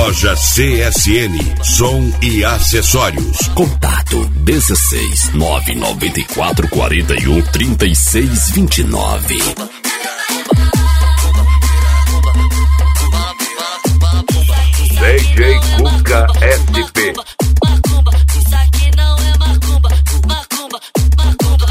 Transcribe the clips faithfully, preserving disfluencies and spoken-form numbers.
Loja C S N, som e acessórios. Contato dezesseis nove noventa e quatro quarenta e um trinta e seis vinte e nove. D J Cuca S P. Isso aqui não é macumba, macumba, macumba.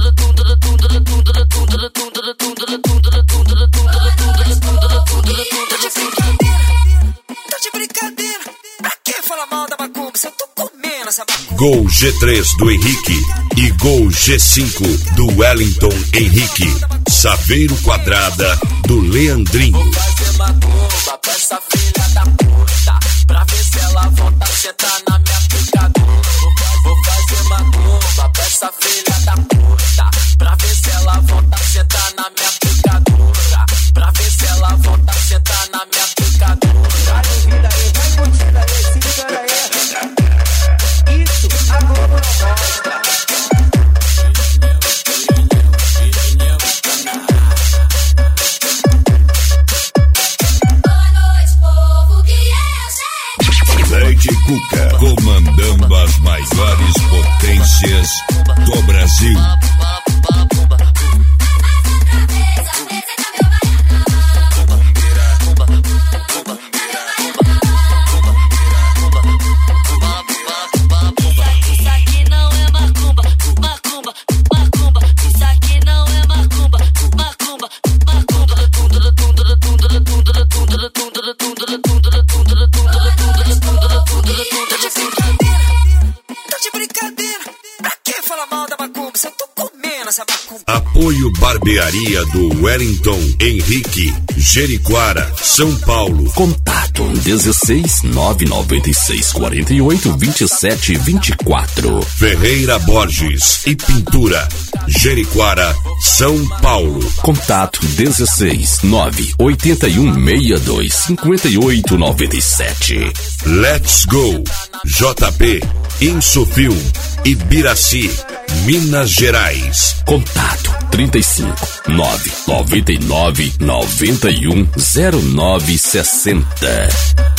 Tá de brincadeira, pra que falar mal da macumba se eu tô comendo essa macumba? Gol G três do Henrique e Gol G cinco do Wellington Henrique. Saveiro Quadrada do Leandrinho. Vou fazer macumba pra essa filha da puta, pra ver se ela volta a sentar na minha picadura. Vou fazer macumba pra essa filha da puta, pra ver se ela volta a sentar na minha picadura, pra ver se ela volta a sentar na minha picadura. Isso, agora não gosta. D J Cuca, comandando as maiores potências do Brasil. Isso aqui não é macumba, macumba, macumba. Isso aqui não é macumba, macumba, macumba. Tá de brincadeira, pra que falar mal da macumba se eu tô comendo essa macumba? Apoio Barbearia do Wellington Henrique, Jeriquara, São Paulo. Contato dezesseis nove noventa e seis quarenta e oito vinte e sete vinte e quatro. Ferreira Borges e Pintura, Jeriquara, São Paulo. Contato dezesseis nove oitenta e um sessenta e dois cinquenta e oito noventa e sete. Let's Go, J P, Insufilm, Ibiraci, Minas Gerais. Contato trinta e cinco nove noventa e nove noventa e um zero nove sessenta.